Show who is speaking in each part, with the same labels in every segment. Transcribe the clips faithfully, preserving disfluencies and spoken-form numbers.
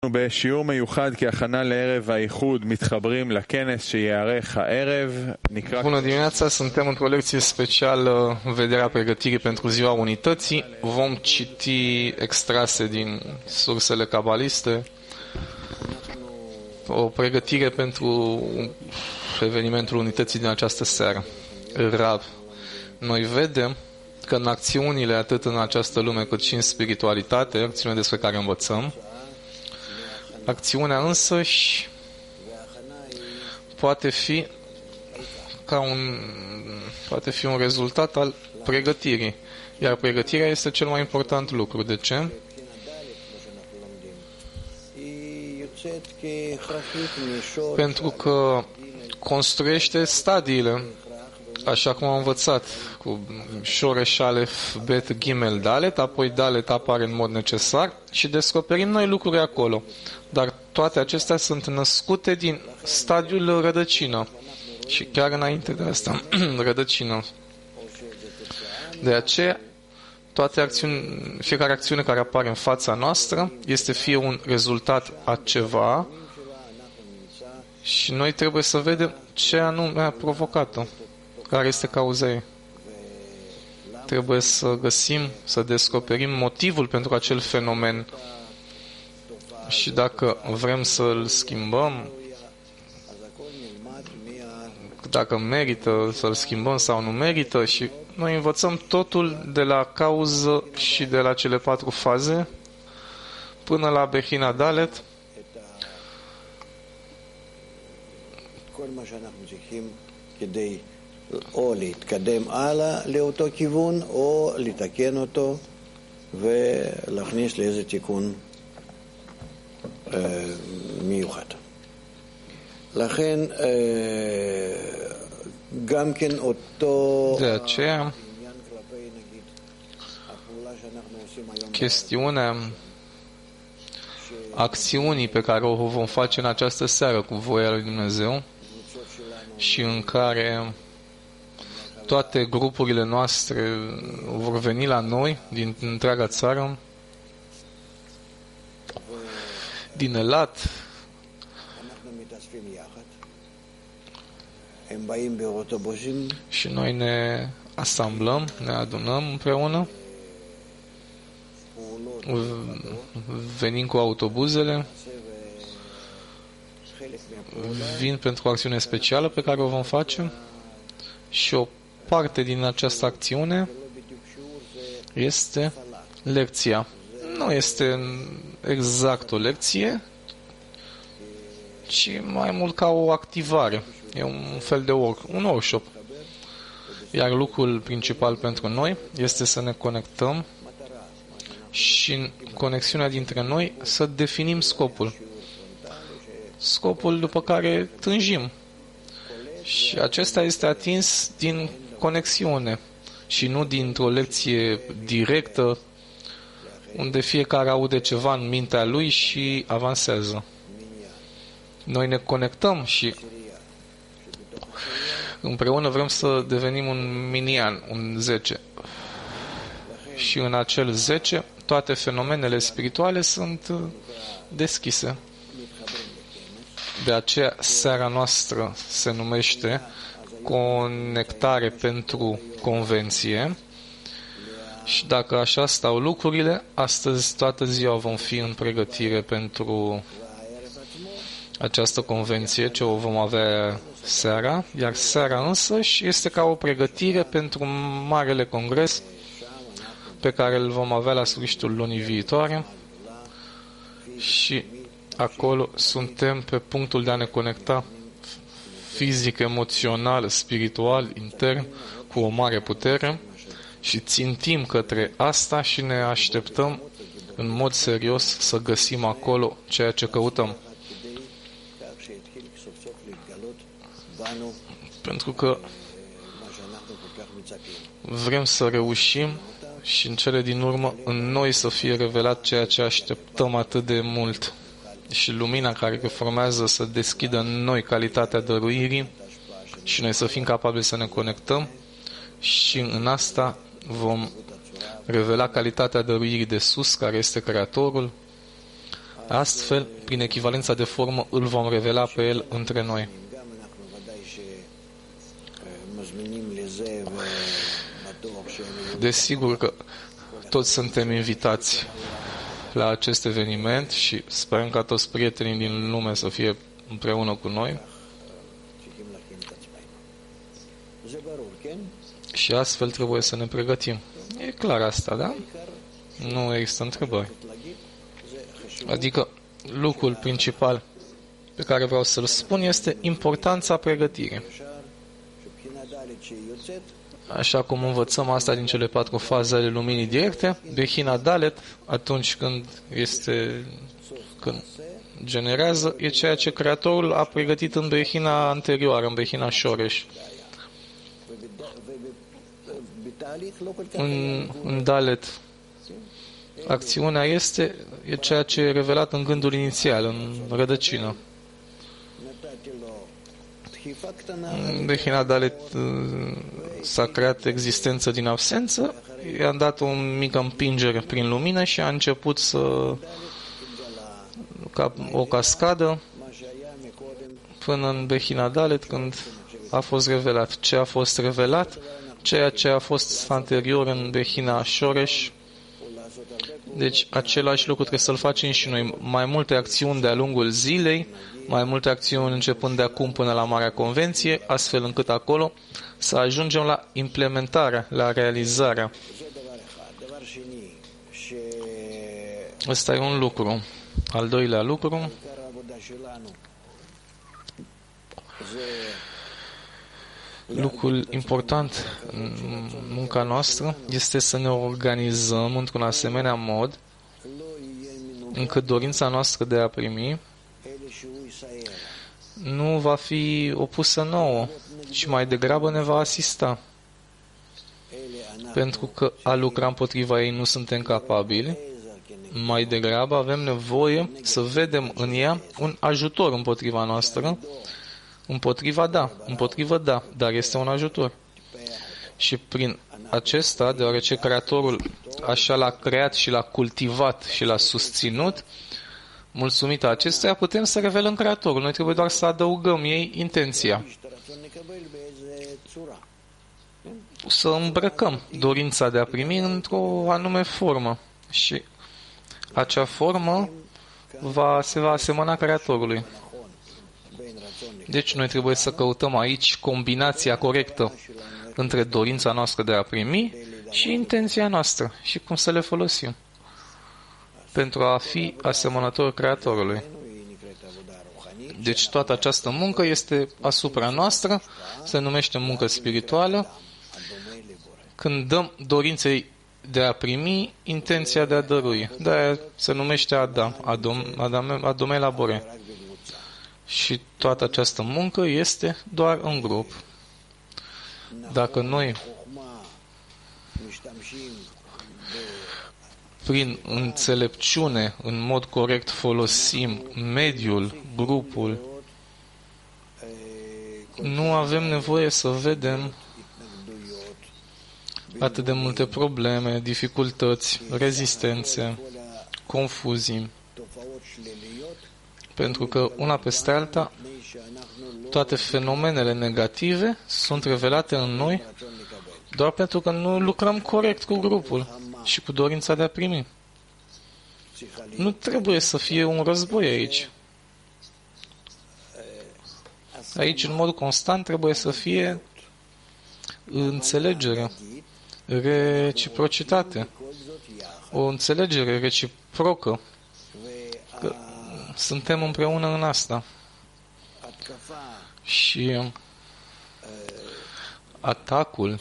Speaker 1: בשיעור מיוחד כהכנה לערב האיחוד מתחברים לכנס שיערך הערב נקרא.
Speaker 2: Bună dimineața, suntem într-o lecție specială în vederea pregătirii pentru ziua unității. Vom citi extrase din sursele cabaliste. O pregătire pentru evenimentul unității din această seară. Rav. Noi vedem că în acțiunile atât în această lume cât și în spiritualitate, acțiunile despre care învățăm, acțiunea însăși poate fi ca un poate fi un rezultat al pregătirii. Iar pregătirea este cel mai important lucru. De ce? Pentru că construiește stadiile, așa cum am învățat, cu Shoresh Aleph, Bet, Gimel, Dalet, apoi Dalet apare în mod necesar și descoperim noi lucruri acolo. Dar toate acestea sunt născute din stadiul rădăcină și chiar înainte de asta, rădăcină. De aceea, toate acțiuni, fiecare acțiune care apare în fața noastră este fie un rezultat a ceva și noi trebuie să vedem ce anume a provocat-o, care este cauza ei. Trebuie să găsim, să descoperim motivul pentru acel fenomen și dacă vrem să-l schimbăm, dacă merită să-l schimbăm sau nu merită, și noi învățăm totul de la cauză și de la cele patru faze până la Bechina Dalet.
Speaker 3: או להתקדם הלאה לאותו כיוון או לתקן אותו ולהכניס לאיזה תיקון מיוחד. לכן גם כן אותו
Speaker 2: de aceea chestiunea acțiunii pe care o vom face în această seară cu voia lui Dumnezeu și în care toate grupurile noastre vor veni la noi din întreaga țară, din Elat, și noi ne asamblăm, ne adunăm împreună, venim cu autobuzele, vin pentru o acțiune specială pe care o vom face și o parte din această acțiune este lecția. Nu este exact o lecție, ci mai mult ca o activare. E un fel de work, un workshop. Iar lucrul principal pentru noi este să ne conectăm și în conexiunea dintre noi să definim scopul. Scopul după care tânjim. Și acesta este atins din conexiune și nu dintr-o lecție directă unde fiecare aude ceva în mintea lui și avansează. Noi ne conectăm și împreună vrem să devenim un minian, un zece. Și în acel zece toate fenomenele spirituale sunt deschise. De aceea seara noastră se numește Conectare pentru Convenție și dacă așa stau lucrurile, astăzi toată ziua vom fi în pregătire pentru această convenție ce o vom avea seara, iar seara însăși este ca o pregătire pentru Marele Congres pe care îl vom avea la sfârșitul lunii viitoare și acolo suntem pe punctul de a ne conecta fizic, emoțional, spiritual, intern, cu o mare putere și țintim către asta și ne așteptăm în mod serios să găsim acolo ceea ce căutăm. Pentru că vrem să reușim și în cele din urmă în noi să fie revelat ceea ce așteptăm atât de mult. Și lumina care formează să deschidă în noi calitatea dăruirii și noi să fim capabili să ne conectăm și în asta vom revela calitatea dăruirii de sus, care este Creatorul, Astfel, prin echivalența de formă, îl vom revela pe el între noi. Desigur că toți suntem invitați la acest eveniment și sperăm ca toți prietenii din lume să fie împreună cu noi. Și astfel trebuie să ne pregătim. E clar asta, da? Nu există întrebări. Adică lucrul principal pe care vreau să-l spun este importanța pregătirii. Așa cum învățăm asta din cele patru faze ale luminii directe, Bechina Dalet, atunci când este, când generează, e ceea ce Creatorul a pregătit în Bechina anterioară, în Bechina Shoresh. În, în Dalet, acțiunea este e ceea ce e revelat în gândul inițial, în rădăcină. În Bechina Dalet s-a creat existență din absență, i-a dat o mică împingere prin lumină și a început să ca o cascadă până în Bechina Dalet, când a fost revelat. Ce a fost revelat? Ceea ce a fost anterior în Bechina Shoresh. Deci același lucru trebuie să-l facem și noi. Mai multe acțiuni de-a lungul zilei, mai multe acțiuni începând de acum până la Marea Convenție, astfel încât acolo să ajungem la implementarea, la realizarea. Ăsta e un lucru. Al doilea lucru, lucrul important în munca noastră este să ne organizăm într-un asemenea mod încât dorința noastră de a primi nu va fi opusă nouă, ci mai degrabă ne va asista. Pentru că a lucra împotriva ei nu suntem capabili, mai degrabă avem nevoie să vedem în ea un ajutor împotriva noastră. Împotriva da, împotriva da, dar este un ajutor. Și prin acesta, deoarece Creatorul așa l-a creat și l-a cultivat și l-a susținut, mulțumită acestuia putem să revelăm Creatorul. Noi trebuie doar să adăugăm ei intenția. Să îmbrăcăm dorința de a primi într-o anume formă. Și acea formă va, se va asemăna Creatorului. Deci noi trebuie să căutăm aici combinația corectă între dorința noastră de a primi și intenția noastră și cum să le folosim pentru a fi asemănător Creatorului. Deci toată această muncă este asupra noastră, se numește muncă spirituală, când dăm dorinței de a primi intenția de a dărui. De-aia se numește Adam, Adam, Adam Adome Labore. Și toată această muncă este doar în grup. Dacă noi, prin înțelepciune, în mod corect, folosim mediul, grupul, nu avem nevoie să vedem atât de multe probleme, dificultăți, rezistențe, confuzii. Pentru că una peste alta, toate fenomenele negative sunt revelate în noi doar pentru că nu lucrăm corect cu grupul și cu dorința de a primi. Nu trebuie să fie un război aici. Aici, în mod constant, trebuie să fie înțelegere, reciprocitate, o înțelegere reciprocă, că suntem împreună în asta. Și atacul,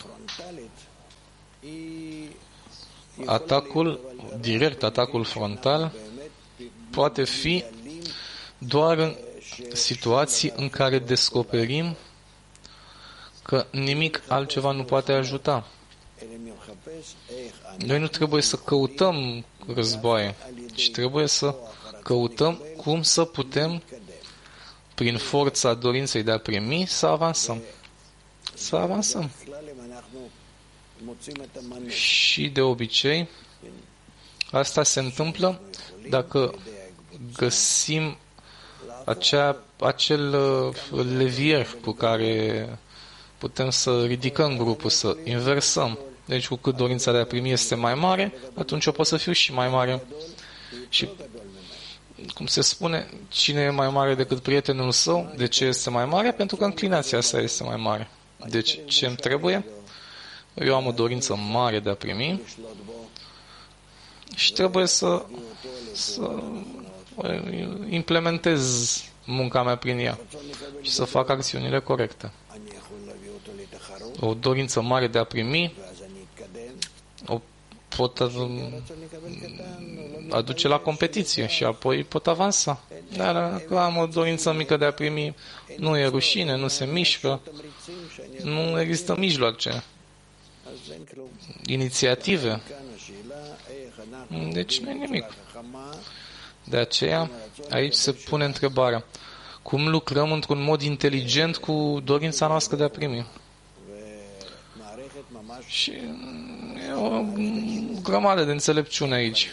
Speaker 2: atacul direct, atacul frontal, poate fi doar în situații în care descoperim că nimic altceva nu poate ajuta. Noi nu trebuie să căutăm războaie, ci trebuie să căutăm cum să putem, prin forța dorinței de a primi, să avansăm. Să avansăm. Și de obicei, asta se întâmplă dacă găsim acea, acel levier cu care putem să ridicăm grupul, să inversăm. Deci cu cât dorința de a primi este mai mare, atunci eu pot să fiu și mai mare. Și cum se spune, cine e mai mare decât prietenul său? De ce este mai mare? Pentru că înclinația sa este mai mare. Deci ce îmi trebuie? Eu am o dorință mare de a primi și trebuie să, să implementez munca mea prin ea și să fac acțiunile corecte. O dorință mare de a primi o pot aduce la competiție și apoi pot avansa. Dar dacă am o dorință mică de a primi, nu e rușine, nu se mișcă, nu există mijloace, inițiative. Deci nu e nimic. De aceea, aici se pune întrebarea: cum lucrăm într-un mod inteligent cu dorința noastră de a primi? Și e o grămadă de înțelepciune aici.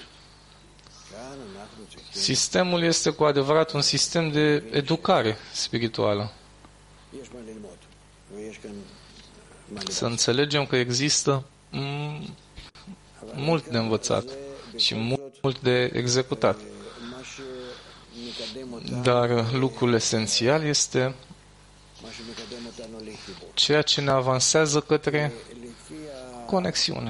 Speaker 2: Sistemul este cu adevărat un sistem de educare spirituală. Să înțelegem că există mult de învățat și mult de executat. Dar lucrul esențial este ceea ce ne avansează către conexiune.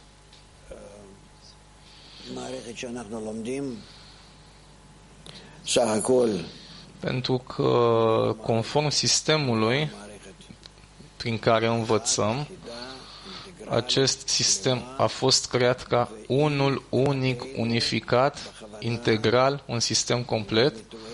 Speaker 2: Pentru că, conform sistemului prin care învățăm, acest sistem a fost creat ca unul unic, unificat, integral, un sistem complet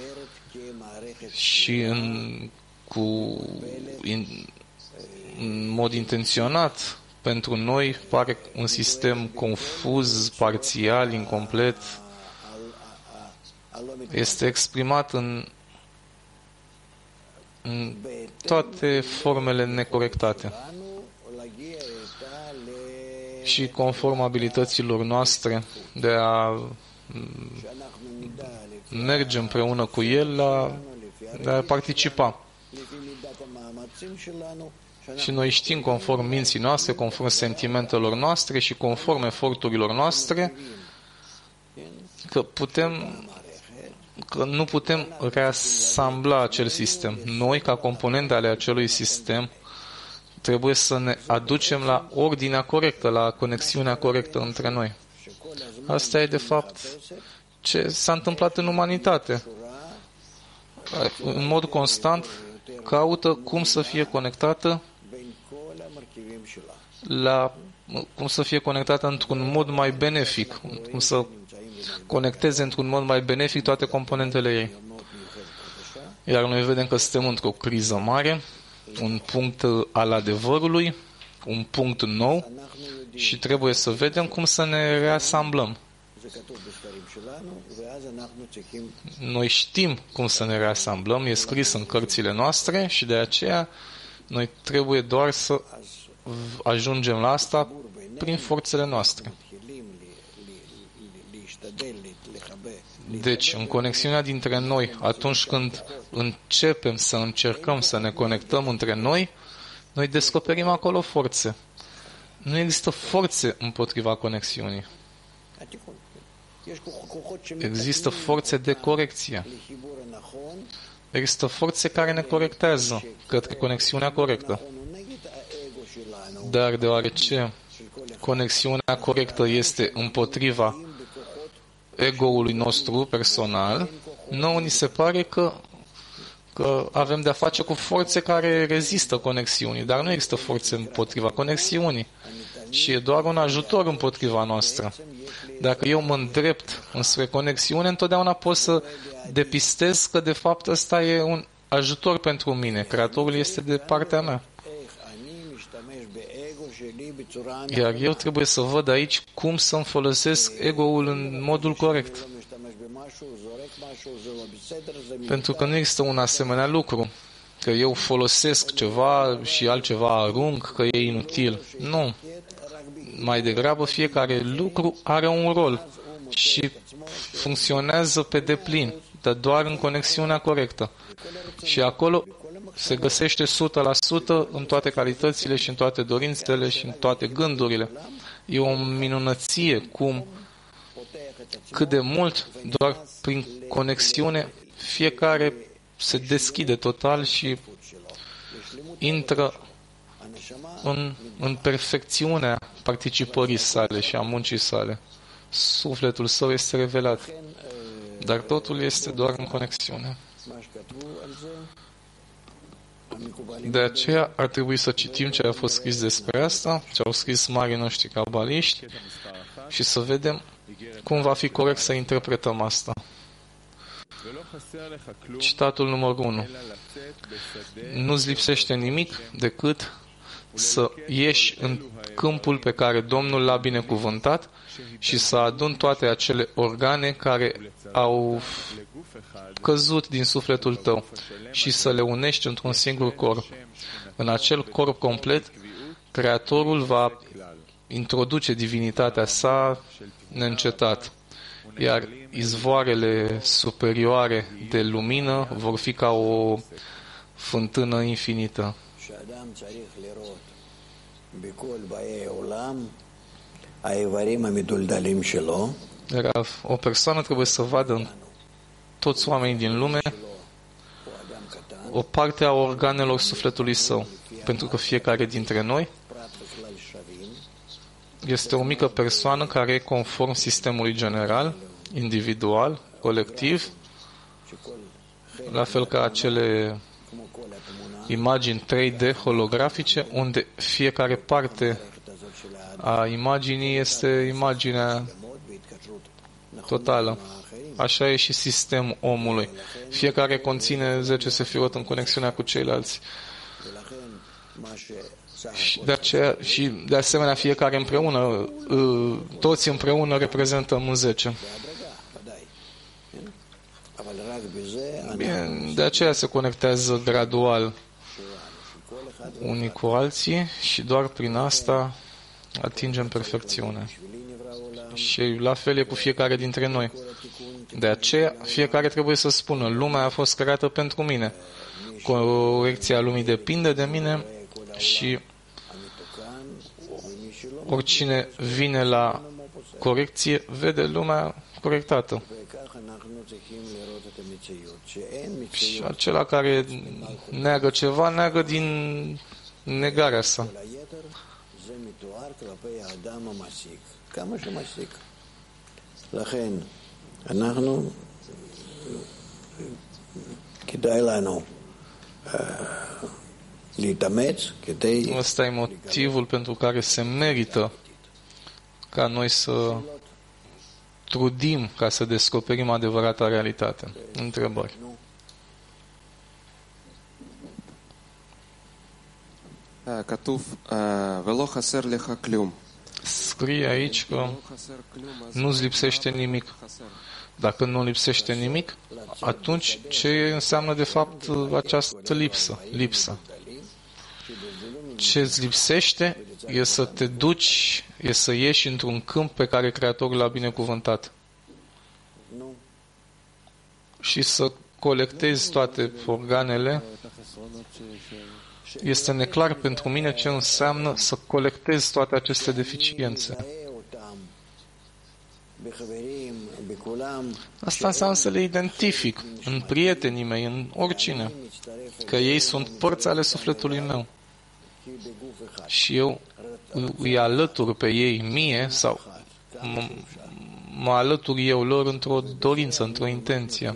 Speaker 2: și în, cu, in, în mod intenționat pentru noi pare un sistem confuz, parțial, incomplet. Este exprimat în, în toate formele necorectate. Și conform abilităților noastre de a merge împreună cu el, la, de a participa. Și noi știm, conform minții noastre, conform sentimentelor noastre și conform eforturilor noastre, că putem, că nu putem reasambla acel sistem. Noi, ca componente ale acelui sistem, trebuie să ne aducem la ordinea corectă, la conexiunea corectă între noi. Asta e, de fapt, ce s-a întâmplat în umanitate. În mod constant, caută cum să fie conectată la, cum să fie conectată într-un mod mai benefic, cum să conecteze într-un mod mai benefic toate componentele ei. Iar noi vedem că suntem într-o criză mare, un punct al adevărului, un punct nou și trebuie să vedem cum să ne reasamblăm. Noi știm cum să ne reasamblăm, e scris în cărțile noastre și de aceea noi trebuie doar să ajungem la asta prin forțele noastre. Deci, în conexiunea dintre noi, atunci când începem să încercăm să ne conectăm între noi, noi descoperim acolo forțe. Nu există forțe împotriva conexiunii. Există forțe de corecție. Există forțe care ne corectează către conexiunea corectă. Dar deoarece conexiunea corectă este împotriva ego-ului nostru personal, nouă ni se pare că, că avem de-a face cu forțe care rezistă conexiunii, dar nu există forțe împotriva conexiunii și e doar un ajutor împotriva noastră. Dacă eu mă îndrept înspre conexiune, întotdeauna pot să depistez că de fapt ăsta e un ajutor pentru mine. Creatorul este de partea mea. Iar eu trebuie să văd aici cum să-mi folosesc ego-ul în modul corect. Pentru că nu există un asemenea lucru, că eu folosesc ceva și altceva arunc, că e inutil. Nu. Mai degrabă fiecare lucru are un rol. și funcționează pe deplin, dar doar în conexiunea corectă. Și acolo se găsește o sută la sută în toate calitățile și în toate dorințele și în toate gândurile. E o minunăție cum, cât de mult, doar prin conexiune, fiecare se deschide total și intră în, în perfecțiunea participării sale și a muncii sale. Sufletul său este revelat, dar totul este doar în conexiune. De aceea ar trebui să citim ce a fost scris despre asta, ce au scris marii noștri cabaliști și să vedem cum va fi corect să interpretăm asta. Citatul numărul unu. Nu-ți lipsește nimic decât să ieși în câmpul pe care Domnul l-a binecuvântat și să aduni toate acele organe care au căzut din sufletul tău și să le unești într-un singur corp. În acel corp complet, Creatorul va introduce divinitatea sa neîncetat, iar izvoarele superioare de lumină vor fi ca o fântână infinită. O persoană trebuie să vadă în toți oamenii din lume o parte a organelor sufletului său, pentru că fiecare dintre noi este o mică persoană care e conform sistemului general, individual, colectiv, la fel ca acele imagini trei D holografice, unde fiecare parte a imaginii este imaginea totală. Așa e și sistemul omului. Fiecare conține zece sefirot în conexiunea cu ceilalți. Și de, aceea, și de asemenea fiecare împreună, toți împreună reprezentăm un zece. Bine, de aceea se conectează gradual unii cu alții și doar prin asta atingem perfecțiunea. Și la fel e cu fiecare dintre noi. De aceea, fiecare trebuie să spună, lumea a fost creată pentru mine. Corecția lumii depinde de mine și oricine vine la corecție vede lumea corectată. Și acela care neagă ceva, neagă din negarea sa.
Speaker 3: לכן, אנחנו, כדאי לנו להתאמץ כדי...
Speaker 2: Ăsta e motivul pentru care se merită ca noi să trudim ca să descoperim adevărata realitate. Întrebări.
Speaker 4: כתוב, ולא חסר לך כלום.
Speaker 2: Scrie aici că nu-ți lipsește nimic. Dacă nu lipsește nimic, atunci ce înseamnă de fapt această lipsă? Lipsă. Ce îți lipsește e să te duci, e să ieși într-un câmp pe care Creatorul l-a binecuvântat. Și să colectezi toate organele. Este neclar pentru mine ce înseamnă să colectezi toate aceste deficiențe. Asta înseamnă să le identific în prietenii mei, în oricine, că ei sunt părți ale sufletului meu. Și eu îi alătur pe ei mie sau mă, mă alătur eu lor într-o dorință, într-o intenție.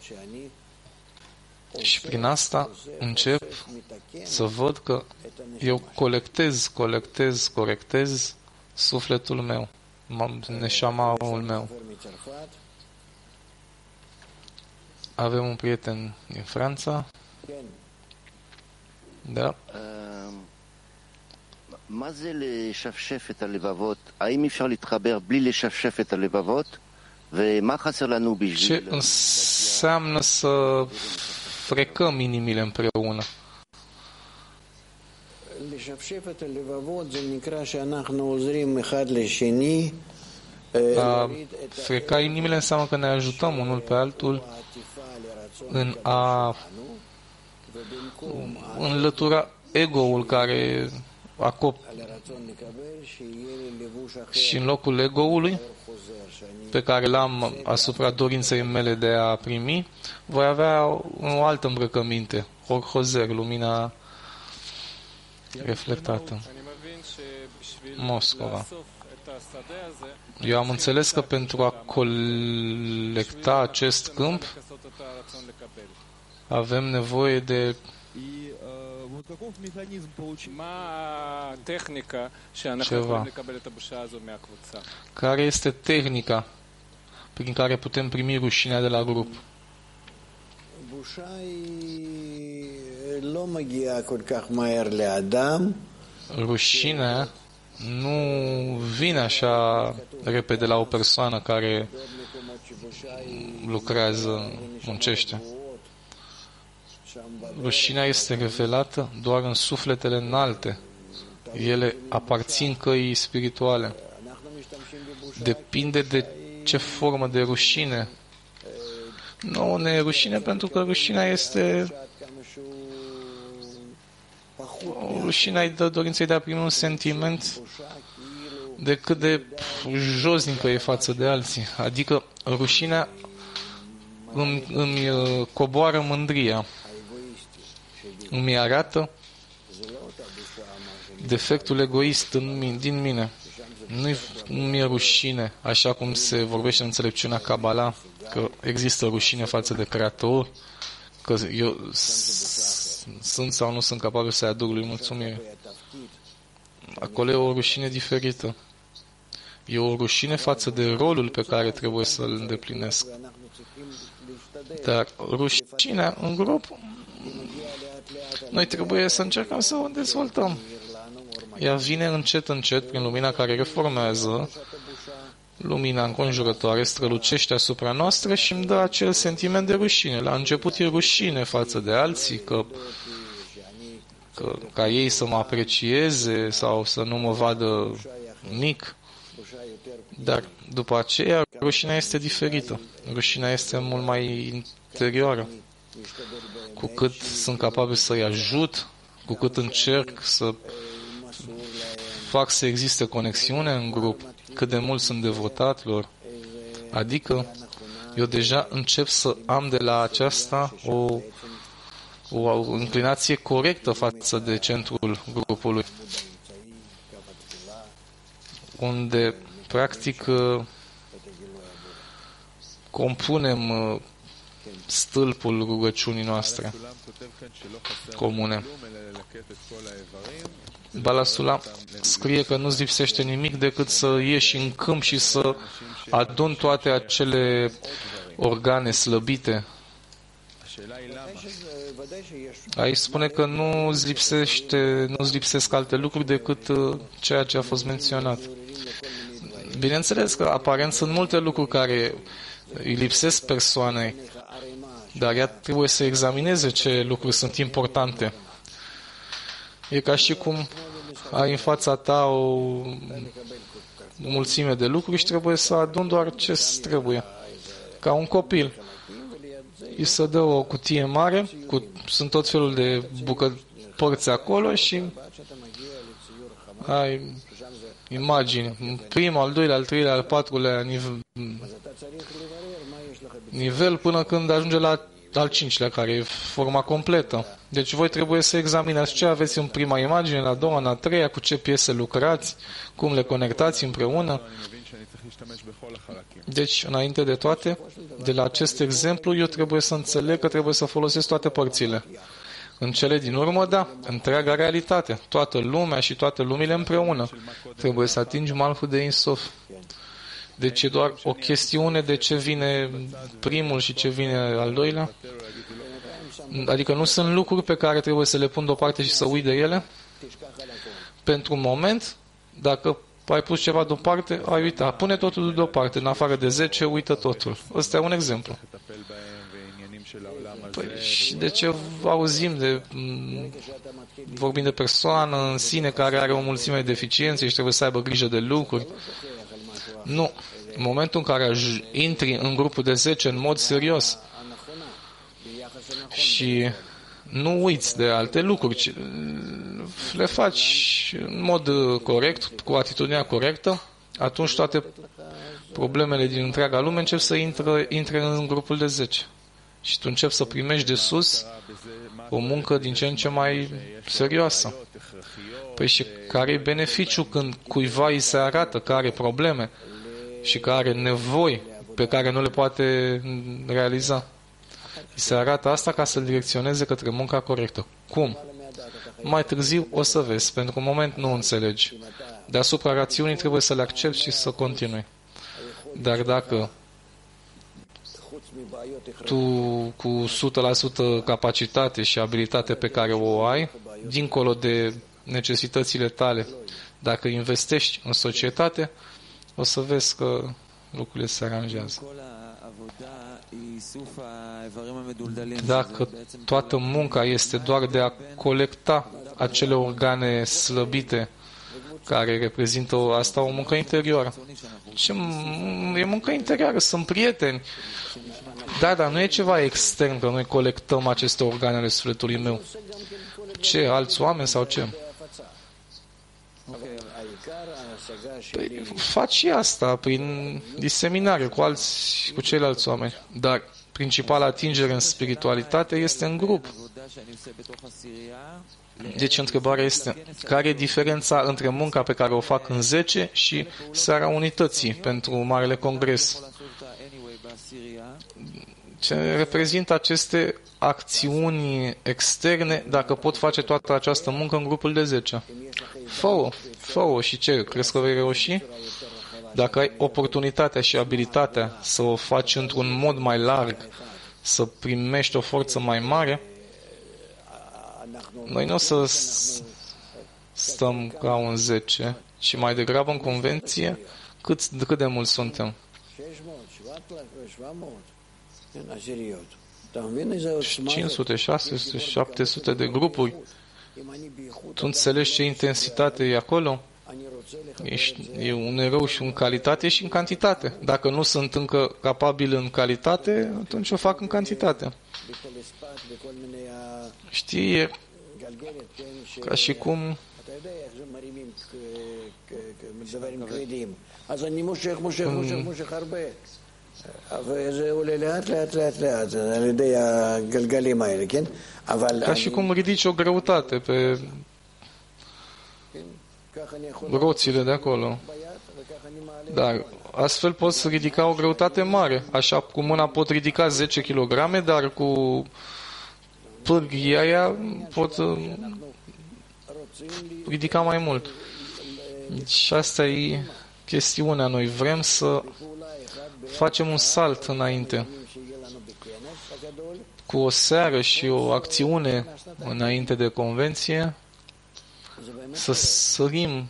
Speaker 2: Și prin asta încep să văd că eu colectez, colectez, corectez sufletul meu, neșamaul meu. Avem un prieten din Franța. Da.
Speaker 5: מה זה לשפשף את הלבבות? האם אפשר להתחבר בלי לשפשף את הלבבות? ומה חסר לנו בשביל...
Speaker 2: Ce înseamnă să frecăm inimile împreună?
Speaker 3: לשפשף את הלבבות זה נקרא שאנחנו עוזרים אחד לשני
Speaker 2: A freca inimile înseamnă că ne ajutăm unul pe altul în a înlătura ego-ul care acop și în locul ego-ului pe care l-am asupra dorinței mele de a primi, voi avea o altă îmbrăcăminte, Horhozer, lumina reflectată. Moscova. Eu am înțeles că pentru a colecta acest câmp avem nevoie de ceva. Care este tehnica prin care putem primi rușinea de la grup? Rușinea nu vine așa repede la o persoană care lucrează, muncește. Rușinea este revelată doar în sufletele înalte. Ele aparțin căii spirituale. Depinde de ce formă de rușine. Nu ne e rușine pentru că rușinea este rușinea îi dă dorinței de a primi un sentiment de cât de josnică e față de alții. Adică rușinea îmi, îmi coboară mândria. Îmi arată defectul egoist în mine, din mine. Nu mi-e rușine, așa cum se vorbește în înțelepciunea Kabbalah, că există rușine față de Creator, că eu sunt sau nu sunt capabil să-i aduc lui mulțumire. Acolo e o rușine diferită. E o rușine față de rolul pe care trebuie să-l îndeplinesc. Dar rușinea în grup, noi trebuie să încercăm să o dezvoltăm. Ea vine încet, încet, prin lumina care reformează, lumina înconjurătoare strălucește asupra noastră și îmi dă acel sentiment de rușine. La început e rușine față de alții, că, că ca ei să mă aprecieze sau să nu mă vadă mic. Dar după aceea, rușinea este diferită. Rușinea este mult mai interioară. Cu cât sunt capabil să-i ajut, cu cât încerc să fac să existe conexiune în grup, cât de mult sunt devotat lor. Adică, eu deja încep să am de la aceasta o, o inclinație corectă față de centrul grupului, unde, practic, compunem stâlpul rugăciunii noastre comune. Balasula scrie că nu-ți lipsește nimic decât să ieși în câmp și să aduni toate acele organe slăbite. Aici spune că nu îți lipsește, nu îți lipsesc alte lucruri decât ceea ce a fost menționat. Bineînțeles că aparent sunt multe lucruri care îi lipsesc persoanei, dar ea trebuie să examineze ce lucruri sunt importante. E ca și cum ai în fața ta o mulțime de lucruri și trebuie să adun doar ce trebuie. Ca un copil. Îi se dă o cutie mare, cu, sunt tot felul de bucă, părți acolo și ai imagini. Primul, al doilea, al treilea, al patrulea nivel, nivel până când ajunge la al cincilea, care e forma completă. Deci voi trebuie să examinați ce aveți în prima imagine, la a doua, în a treia, cu ce piese lucrați, cum le conectați împreună. Deci, înainte de toate, de la acest exemplu, eu trebuie să înțeleg că trebuie să folosesc toate părțile. În cele din urmă, da, întreaga realitate, toată lumea și toate lumile împreună. Trebuie să atingi Malhut de Ein Sof. Deci e doar o chestiune de ce vine primul și ce vine al doilea. Adică nu sunt lucruri pe care trebuie să le pun deoparte și să uit de ele. Pentru un moment, dacă ai pus ceva deoparte, ai uitat. Pune totul deoparte. În afară de zece, uită totul. Ăsta e un exemplu. Păi, și de ce auzim de vorbim de persoană în sine care are o mulțime de deficiențe și trebuie să aibă grijă de lucruri? Nu. În momentul în care intri în grupul de zece în mod serios și nu uiți de alte lucruri, ci le faci în mod corect, cu atitudinea corectă, atunci toate problemele din întreaga lume încep să intre, intre în grupul de zece. Și tu începi să primești de sus o muncă din ce în ce mai serioasă. Păi și care e beneficiul când cuiva îi se arată că are probleme și că are nevoi pe care nu le poate realiza? Îi se arată asta ca să-l direcționeze către munca corectă. Cum? Mai târziu o să vezi. Pentru un moment nu înțelegi. Deasupra rațiunii trebuie să le accepti și să continui. Dar dacă tu cu o sută la sută capacitate și abilitate pe care o ai, dincolo de necesitățile tale, dacă investești în societate, o să vezi că lucrurile se aranjează. Dacă toată munca este doar de a colecta acele organe slăbite care reprezintă o, asta o muncă interioară. Ce, e muncă interioară, sunt prieteni. Da, dar nu e ceva extern că noi colectăm aceste organe ale sufletului meu. Ce, alți oameni sau ce? Păi, faci și asta prin diseminare cu alți, cu ceilalți oameni. Dar principala atingere în spiritualitate este în grup. Deci întrebarea este, care e diferența între munca pe care o fac în zece și seara unității pentru Marele Congres? Ce reprezintă aceste acțiuni externe dacă pot face toată această muncă în grupul de zece? Fă-o, fă-o și ce? Crezi că vei reuși? Dacă ai oportunitatea și abilitatea să o faci într-un mod mai larg, să primești o forță mai mare, noi nu o să stăm ca un zece, ci mai degrabă în convenție cât, cât de mulți suntem. cinci sute, șase sute, șapte sute de grupuri. Tu înțelegi ce intensitate e acolo? Ești, e un erou și în calitate și în cantitate. Dacă nu sunt încă capabil în calitate, atunci o fac în cantitate. Știi, e ca și cum ca și cum ridici o greutate pe roțile de acolo. Dar astfel poți ridica o greutate mare. Așa cu mâna pot ridica zece kilograme, dar cu pârghia aia pot ridica mai mult. Și asta e chestiunea. Noi vrem să facem un salt înainte. Cu o seară și o acțiune înainte de convenție, să sărim,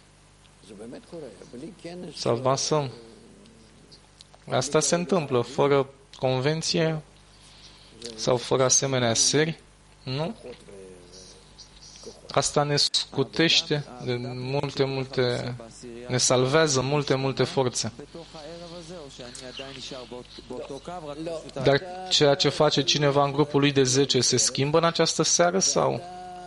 Speaker 2: să avansăm. Asta se întâmplă fără convenție sau fără asemenea seri, nu? Asta ne scutește de multe, multe, ne salvează multe, multe forțe. Dar ceea ce face cineva în grupul lui de zece se schimbă în această seară sau?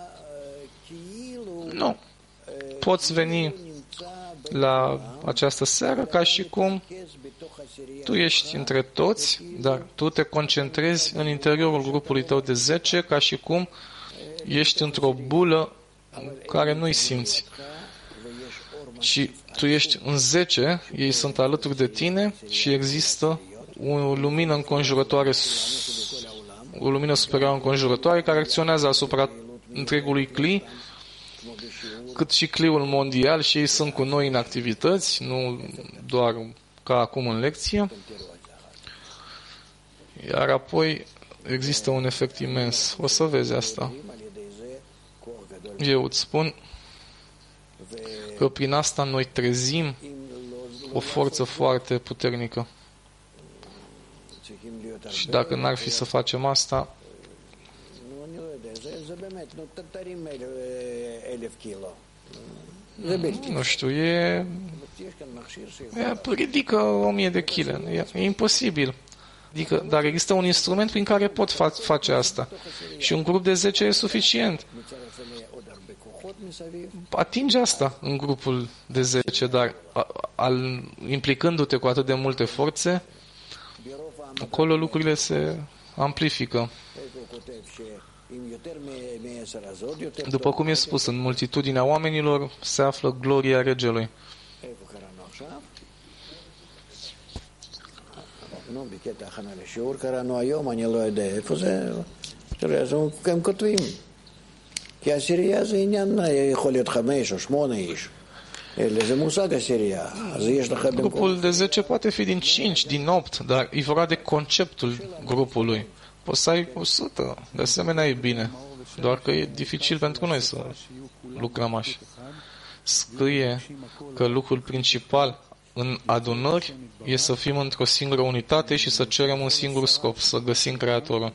Speaker 2: Nu. Poți veni la această seară ca și cum tu ești între toți, dar tu te concentrezi în interiorul grupului tău de zece ca și cum ești într-o bulă care nu-i simți. Și tu ești în zece, ei sunt alături de tine și există o lumină înconjurătoare, o lumină superioară înconjurătoare care acționează asupra întregului cli, cât și cliul mondial, și ei sunt cu noi în activități, nu doar ca acum în lecție. Iar apoi există un efect imens. O să vezi asta. Eu îți spun că prin asta noi trezim o forță foarte puternică. Și dacă n-ar fi să facem asta, nu știu, e, e ridică o mie de chile. E, e imposibil. Adică, dar există un instrument prin care pot fa- face asta. Și un grup de zece e suficient. Atinge asta în grupul de zece, dar a, al, implicându-te cu atât de multe forțe, acolo lucrurile se amplifică. După cum e spus, în multitudinea oamenilor se află gloria regelui.
Speaker 3: Nu, בקטע הכנה לשיעור קראנו היום, אני לא יודע איפה זה, תראה, אז הם כותבים. כי עשירייה זה עניין, יכול להיות חמש או שמונה איש. זה מושג עשירייה, אז יש לך...
Speaker 2: Grupul de zece poate fi din cinci, din opt, dar e vorba de conceptul grupului. Poți să ai o sută, de asemenea e bine, doar că e dificil pentru noi să lucrăm așa. Scrie că lucrul principal în adunări e să fim într-o singură unitate și să cerem un singur scop, să găsim Creatorul.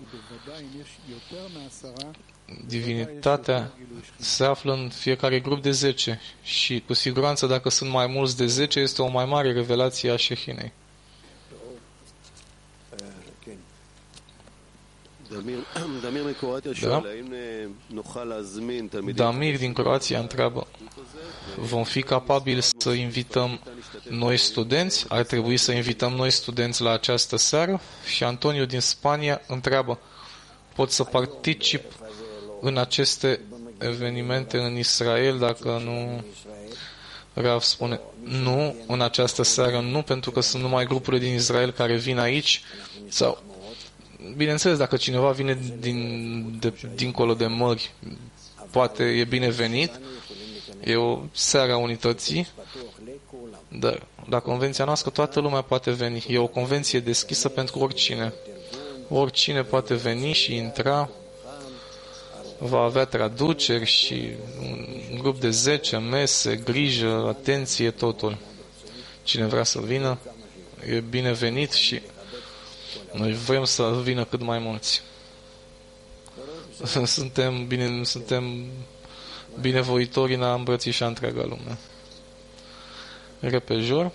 Speaker 2: Divinitatea se află în fiecare grup de zece și cu siguranță dacă sunt mai mulți de zece este o mai mare revelație a Shehinei. Da? Damir din Croația întreabă: vom fi capabili să invităm noi studenți? Ar trebui să invităm noi studenți la această seară? Și Antonio din Spania întreabă: pot să particip în aceste evenimente în Israel dacă nu... Rav spune: nu, în această seară nu, pentru că sunt numai grupurile din Israel care vin aici. Sau, bineînțeles, dacă cineva vine din, de, dincolo de mări, poate e binevenit. E o seară a unității, dar la convenția noastră toată lumea poate veni. E o convenție deschisă pentru oricine. Oricine poate veni și intra. Va avea traduceri și un grup de zece, mese, grijă, atenție, totul. Cine vrea să vină, e binevenit și noi vrem să vină cât mai mulți. Suntem, bine, suntem binevoitori în a îmbrățișa întreaga lume. Repejor.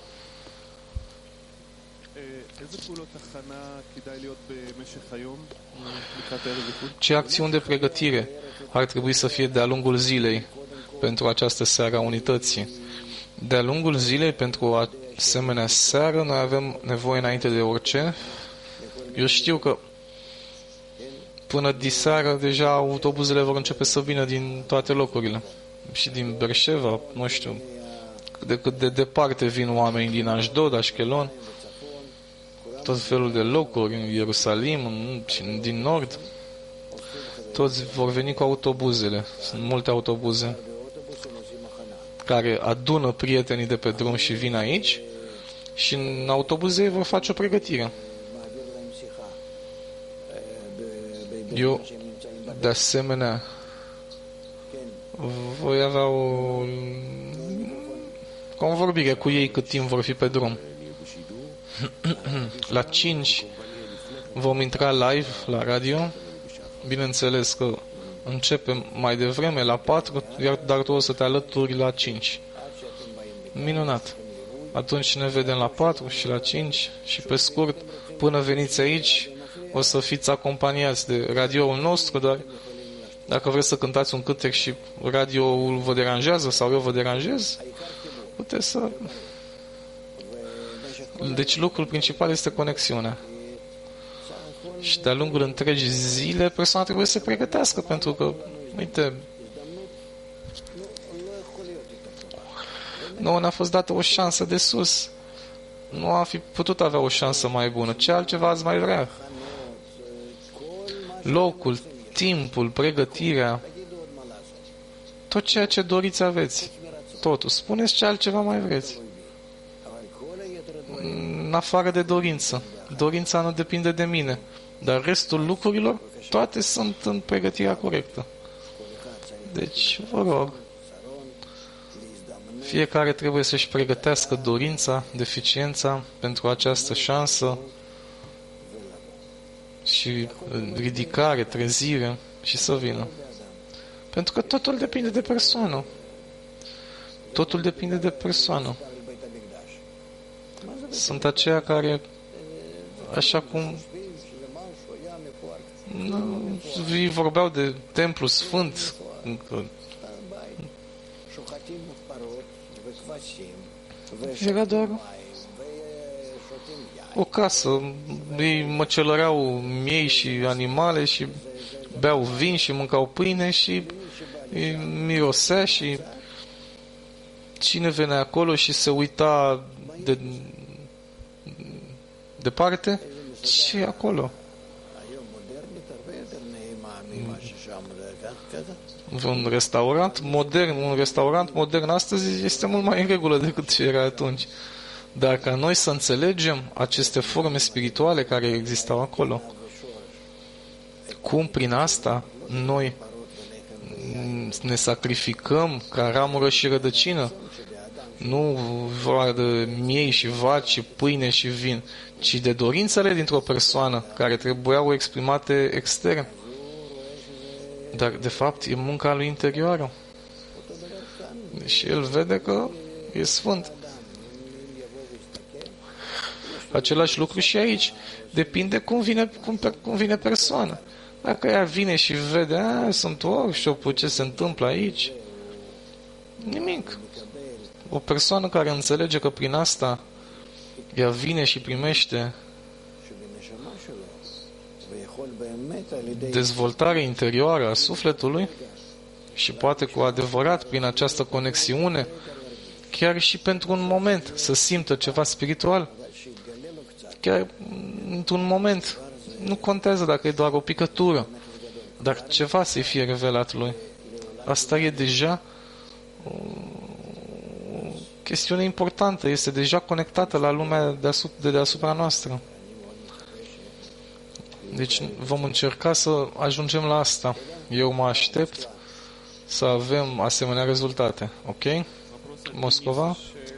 Speaker 2: Ce acțiuni de pregătire ar trebui să fie de-a lungul zilei pentru această seară a unității? De-a lungul zilei, pentru o asemenea seară, noi avem nevoie înainte de orice. Eu știu că până diseară deja autobuzele vor începe să vină din toate locurile. Și din Berșeva, nu știu de cât de departe vin oameni din Ashdod, Ashkelon, tot felul de locuri, în Ierusalim, în, din nord. Toți vor veni cu autobuzele. Sunt multe autobuze care adună prietenii de pe drum și vin aici și în autobuze vor face o pregătire. Eu, de asemenea, voi avea o convorbire cu ei cât timp vor fi pe drum. La cinci vom intra live la radio. Bineînțeles că începem mai devreme la patru, iar dar tu o să te alături la cinci. Minunat. Atunci ne vedem la patru și la cinci și pe scurt, până veniți aici, o să fiți acompaniați de radioul nostru, dar dacă vreți să cântați un cântec și radioul vă deranjează sau eu vă deranjez, puteți să... Deci lucrul principal este conexiunea. Și de-a lungul întregi zile, persoana trebuie să se pregătească, pentru că, uite, nouă ne-a fost dată o șansă de sus. Nu am fi putut avea o șansă mai bună. Ce altceva ați mai vrea? Locul, timpul, pregătirea, tot ceea ce doriți aveți. Totul. Spuneți ce altceva mai vreți. În afară de dorință. Dorința nu depinde de mine. Dar restul lucrurilor, toate sunt în pregătirea corectă. Deci, vă rog, fiecare trebuie să-și pregătească dorința, deficiența pentru această șansă și ridicare, trezire și să vină. Pentru că totul depinde de persoană. Totul depinde de persoană. Sunt aceia care, așa cum îi vorbeau de templu sfânt, era doar o casă. Ei măcelăreau miei și animale și beau vin și mâncau pâine și mirosea și cine venea acolo și se uita de departe, ce e acolo? Un restaurant modern, un restaurant modern astăzi este mult mai în regulă decât ce era atunci. Dar ca noi să înțelegem aceste forme spirituale care existau acolo, cum prin asta noi ne sacrificăm ca ramură și rădăcină, nu vorba de miei și vaci și pâine și vin, ci de dorințele dintr-o persoană care trebuiau exprimate extern. Dar, de fapt, e munca lui interioară. Și el vede că e sfânt. Același lucru și aici. Depinde cum vine, cum, cum vine persoana. Dacă ea vine și vede, a, sunt workshop-uri, ce se întâmplă aici? Nimic. O persoană care înțelege că prin asta ea vine și primește dezvoltare interioară a sufletului și poate cu adevărat prin această conexiune, chiar și pentru un moment, să simtă ceva spiritual, chiar într-un moment, nu contează dacă e doar o picătură, dar ceva să-i fie revelat lui. Asta e deja o chestiune importantă, este deja conectată la lumea de deasupra noastră. Deci vom încerca să ajungem la asta. Eu mă aștept să avem asemenea rezultate. Ok? Moscova?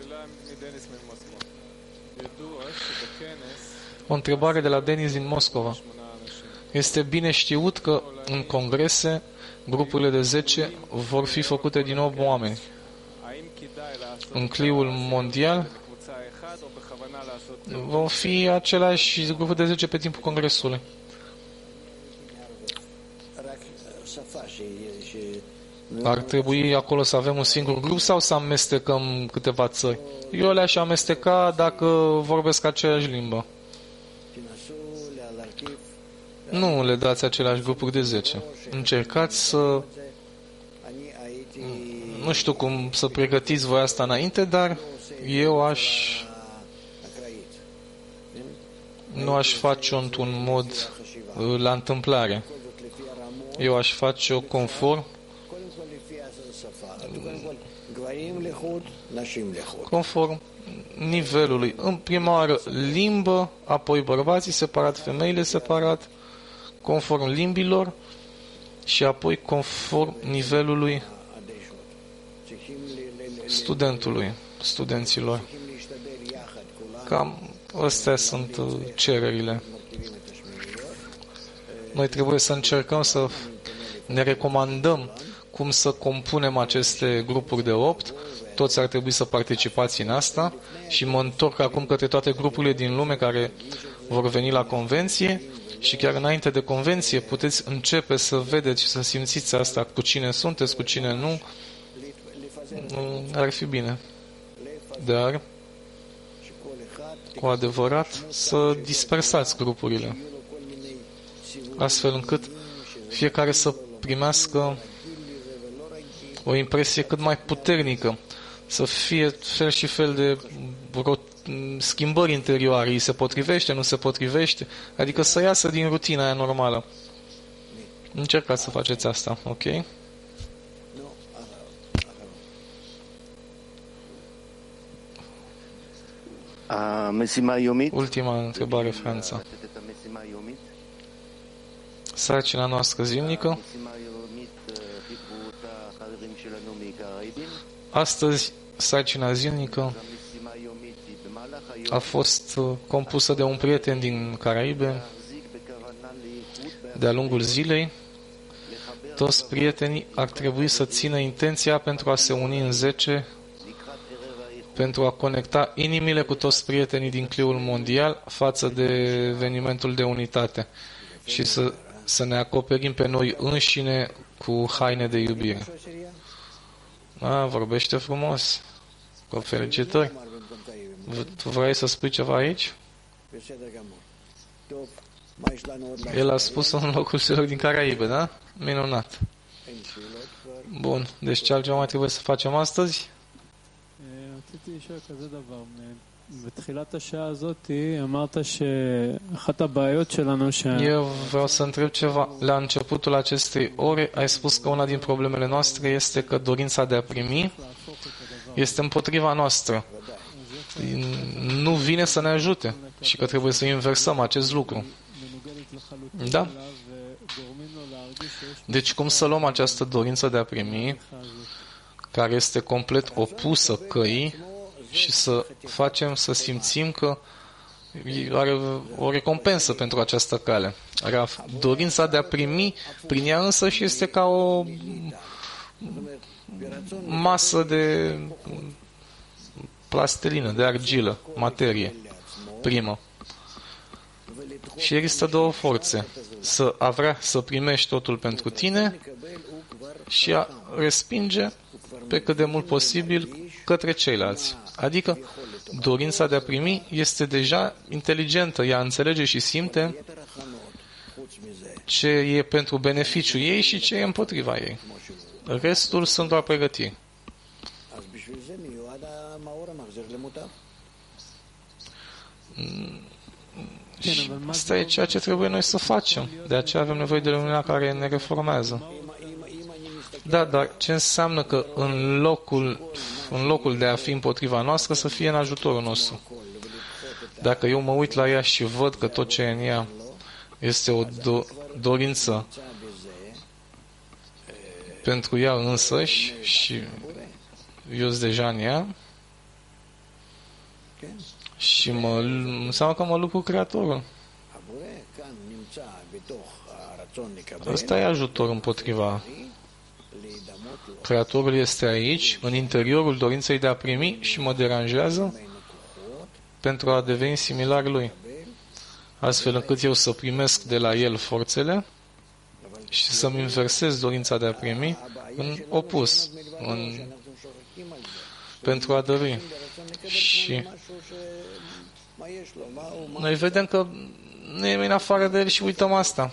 Speaker 2: O întrebare de la Denis din Moscova. Este bine știut că în congrese grupurile de zece vor fi făcute din opt oameni. În cliul mondial vor fi același grupuri de zece pe timpul congresului. Ar trebui acolo să avem un singur grup sau să amestecăm câteva țări? Eu le-aș amesteca dacă vorbesc aceeași limbă. Nu le dați aceleași grupuri de zece. Încercați să... Nu știu cum să pregătiți voi asta înainte, dar eu aș... Nu aș face-o într-un mod la întâmplare. Eu aș face-o conform conform nivelului. În prima oară limbă, apoi bărbații separat, femeile separat, conform limbilor și apoi conform nivelului studentului, studenților. Cam astea sunt cererile. Noi trebuie să încercăm să ne recomandăm cum să compunem aceste grupuri de opt. Toți ar trebui să participați în asta și mă întorc acum către toate grupurile din lume care vor veni la convenție și chiar înainte de convenție puteți începe să vedeți și să simțiți asta, cu cine sunteți, cu cine nu. Ar fi bine. Dar cu adevărat să dispersați grupurile astfel încât fiecare să primească o impresie cât mai puternică, să fie fel și fel de schimbări interioare, îi se potrivește, nu se potrivește, adică să iasă din rutina aia normală. Încercați să faceți asta, ok? Ultima întrebare, Franța. Sarcina noastră zilnică. Astăzi, sarcina zilnică a fost compusă de un prieten din Caraibe. De-a lungul zilei, toți prietenii ar trebui să țină intenția pentru a se uni în zece pentru a conecta inimile cu toți prietenii din cliul mondial față de evenimentul de unitate și să, să ne acoperim pe noi înșine cu haine de iubire. A, vorbește frumos. Cu felicitări. Tu vrei să spui ceva aici? El a spus în locul celor din Caraibe, da? Minunat. Bun. Deci ce altceva mai trebuie să facem astăzi?
Speaker 6: רציתי לשאול כזה דבר, בתחילת השעה הזאת אמרת שאחת הבעיות שלנו ש...
Speaker 2: Eu vreau să întreb ceva. La începutul acestei ore ai spus că una din problemele noastre este că dorința de a primi este împotriva noastră. Nu vine să ne ajute și că trebuie să inversăm acest lucru. Da? Deci cum să luăm această dorință de a primi, care este complet opusă căii, și să facem să simțim că are o recompensă pentru această cale. Dorința de a primi prin ea însă și este ca o masă de plastilină, de argilă, materie primă. Și există două forțe. Să a vrea să primești totul pentru tine și a respinge pe cât de mult posibil către ceilalți. Adică dorința de a primi este deja inteligentă, ea înțelege și simte ce e pentru beneficiul ei și ce e împotriva ei. Restul sunt doar pregătiri. Și asta e ceea ce trebuie noi să facem. De aceea avem nevoie de lumina care ne reformează. Da, dar ce înseamnă că în locul, în locul de a fi împotriva noastră să fie în ajutorul nostru? Dacă eu mă uit la ea și văd că tot ce e în ea este o do- dorință pentru ea însăși și eu sunt deja în ea și mă, înseamnă că mă lupt cu Creatorul. Ăsta e ajutor împotriva. Creatorul este aici, în interiorul dorinței de a primi și mă deranjează pentru a deveni similar lui, astfel încât eu să primesc de la el forțele și să-mi inversez dorința de a primi în opus, în, pentru a dărui. Și noi vedem că nu e în afară de el și uităm asta.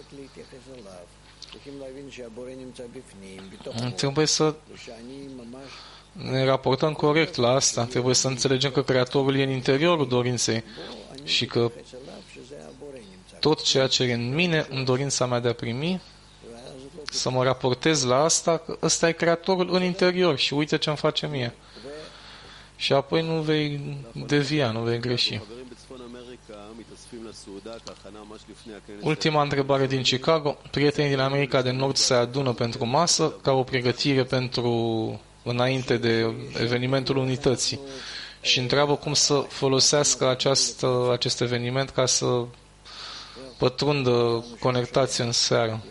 Speaker 2: Trebuie să ne raportăm corect la asta. Trebuie să înțelegem că Creatorul e în interiorul dorinței și că tot ceea ce e în mine, în dorința mea de a primi, să mă raportez la asta, că ăsta e Creatorul în interior și uite ce-mi face mie. Și apoi nu vei devia, nu vei greși. Ultima întrebare din Chicago. Prietenii din America de Nord se adună pentru masă ca o pregătire pentru înainte de evenimentul unității și întreabă cum să folosească această, acest eveniment ca să pătrundă conectați în seară.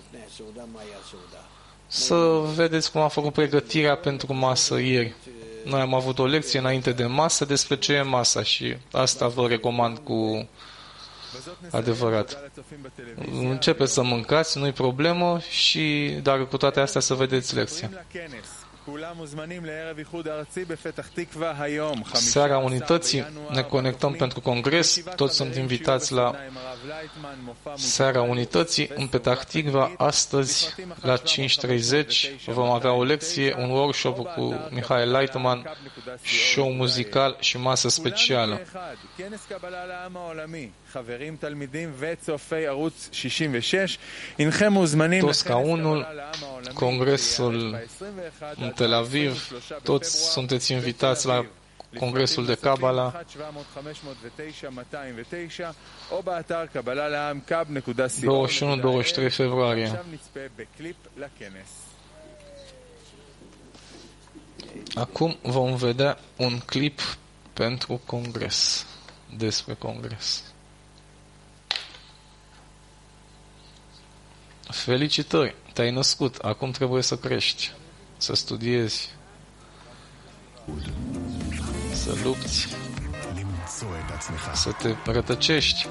Speaker 2: Să vedeți cum a făcut pregătirea pentru masă ieri. Noi am avut o lecție înainte de masă despre ce e masa și asta vă recomand cu adevărat. Începeți să mâncați, nu-i problemă, și dar cu toate astea să vedeți lecția. Seara Unității ne conectăm pentru congres. Toți sunt invitați la Seara Unității în Petah Tikva. Astăzi la cinci treizeci vom avea o lecție, un workshop cu Mihail Leitman, show muzical și masă specială. Toți ca unul, congresul în Tel Aviv, toți sunteți invitați la congresul de Kabbalah. douăzeci și unu douăzeci și trei februarie. Acum vom vedea un clip pentru congres, despre congres. Felicitări! Te-ai născut, acum trebuie să crești, să studiezi. să lupți, să te rătăcești,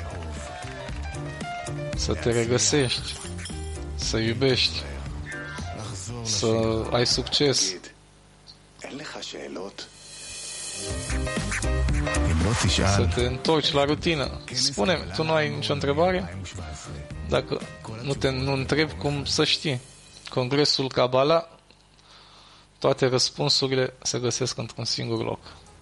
Speaker 2: să te regăsești, să iubești, să ai succes. Să te întorci la rutină. Spune-mi, tu nu ai nicio întrebare? Dacă nu te nu întrebi, cum să știi? Congresul Kabbalah, toate răspunsurile se găsesc într-un singur loc.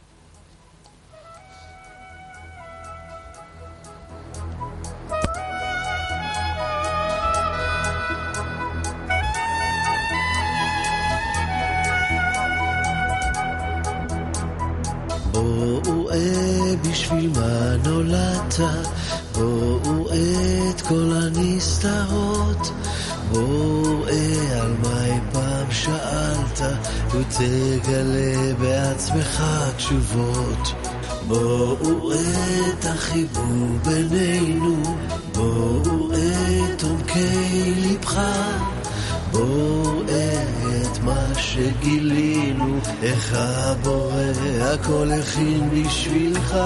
Speaker 7: בואו ראה בשביל מה נולדת, בואו ראה את כל הנסתרות, בואו ראה על מה אי פעם שאלת, ותגלה בעצמך תשובות. בואו ראה את החיבור בינינו, בואו ראה את עומקי לבך, בואו ראה את מה שגילינו, איך הבורא הכל הכין בשבילך.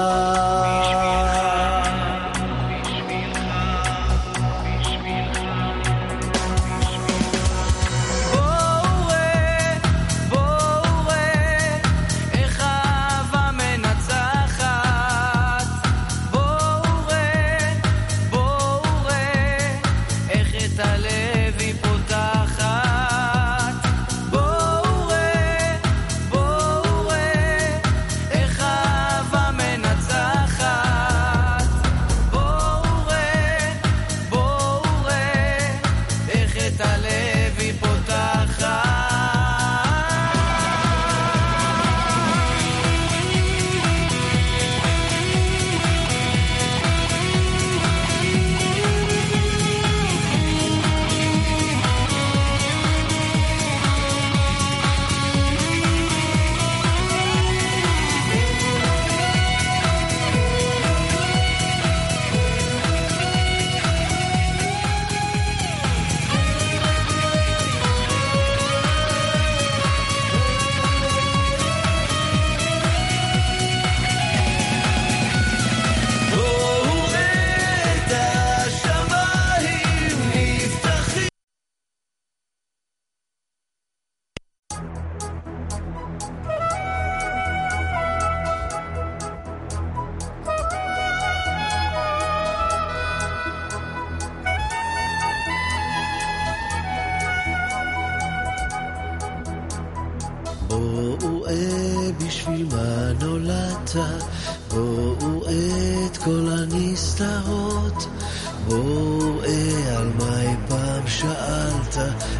Speaker 7: בואו ראה בשביל מה נולדת, בואו ראה את כל הנסתרות, בואו ראה על מה אי פעם שאלת,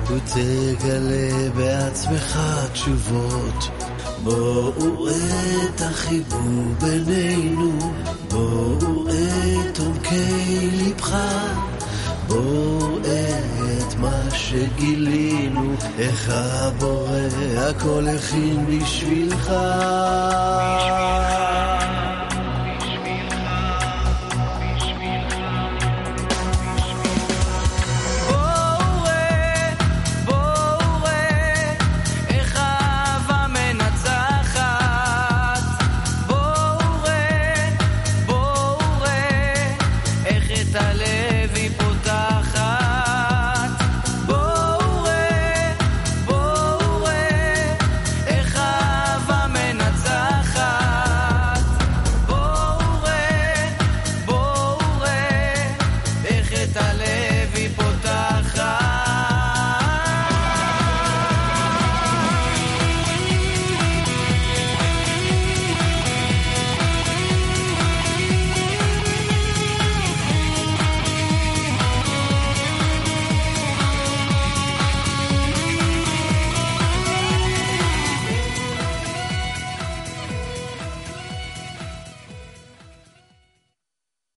Speaker 7: ותגלה בעצמך תשובות. בואו ראה את החיבור בינינו, בואו ראה את עומקי לבך, בואו ראה את מה שגילינו, איך הבורא הכל הכין בשבילך.